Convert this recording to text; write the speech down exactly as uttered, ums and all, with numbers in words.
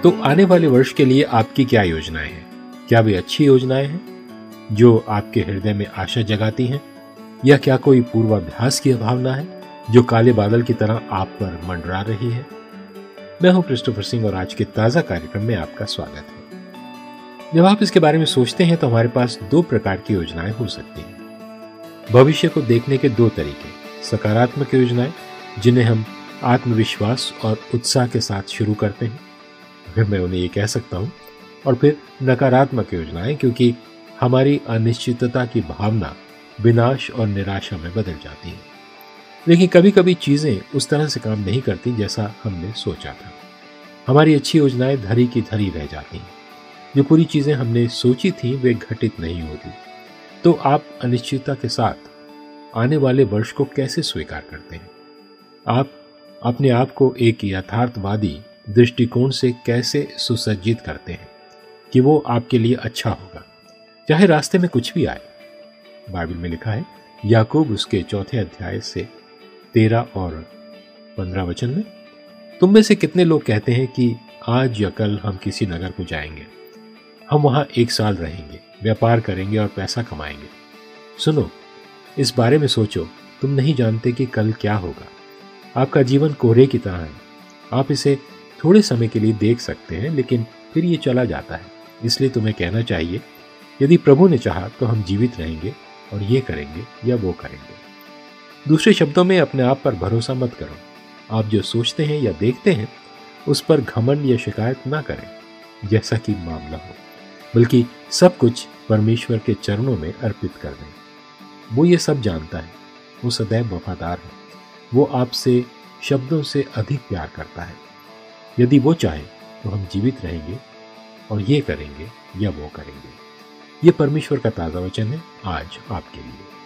तो आने वाले वर्ष के लिए आपकी क्या योजनाएं हैं? क्या वे अच्छी योजनाएं हैं जो आपके हृदय में आशा जगाती हैं, या क्या कोई पूर्वाभ्यास की भावना है जो काले बादल की तरह आप पर मंडरा रही है? मैं हूं क्रिस्टोफर सिंह और आज के ताजा कार्यक्रम में आपका स्वागत है। जब आप इसके बारे में सोचते हैं तो हमारे पास दो प्रकार की योजनाएं हो सकती हैं। भविष्य को देखने के दो तरीके, सकारात्मक योजनाएं जिन्हें हम आत्मविश्वास और उत्साह के साथ शुरू करते हैं, फिर मैं उन्हें ये कह सकता हूं, और फिर नकारात्मक योजनाएं, क्योंकि हमारी अनिश्चितता की भावना विनाश और निराशा में बदल जाती है। लेकिन कभी कभी चीजें उस तरह से काम नहीं करती जैसा हमने सोचा था। हमारी अच्छी योजनाएं धरी की धरी रह जाती हैं। जो पूरी चीजें हमने सोची थी वे घटित नहीं होती। तो आप अनिश्चितता के साथ आने वाले वर्ष को कैसे स्वीकार करते हैं? आप अपने आप को एक यथार्थवादी दृष्टिकोण से कैसे सुसज्जित करते हैं कि वो आपके लिए अच्छा होगा, चाहे रास्ते में कुछ भी आए? बाइबल में लिखा है, याकूब उसके चौथे अध्याय से तेरह और पंद्रह वचन में, तुम में से कितने लोग कहते हैं कि आज या कल हम किसी नगर को जाएंगे, हम वहां एक साल रहेंगे, व्यापार करेंगे और पैसा कमाएंगे। सुनो, इस बारे में सोचो, तुम नहीं जानते कि कल क्या होगा। आपका जीवन कोहरे की तरह है। आप इसे थोड़े समय के लिए देख सकते हैं, लेकिन फिर ये चला जाता है। इसलिए तुम्हें कहना चाहिए, यदि प्रभु ने चाहा तो हम जीवित रहेंगे और ये करेंगे या वो करेंगे। दूसरे शब्दों में, अपने आप पर भरोसा मत करो। आप जो सोचते हैं या देखते हैं उस पर घमंड या शिकायत ना करें जैसा कि मामला हो, बल्कि सब कुछ परमेश्वर के चरणों में अर्पित कर दें। वो ये सब जानता है, वो सदैव वफादार है, वो आपसे शब्दों से अधिक प्यार करता है। यदि वो चाहे तो हम जीवित रहेंगे और ये करेंगे या वो करेंगे। ये परमेश्वर का ताजा वचन है आज आपके लिए।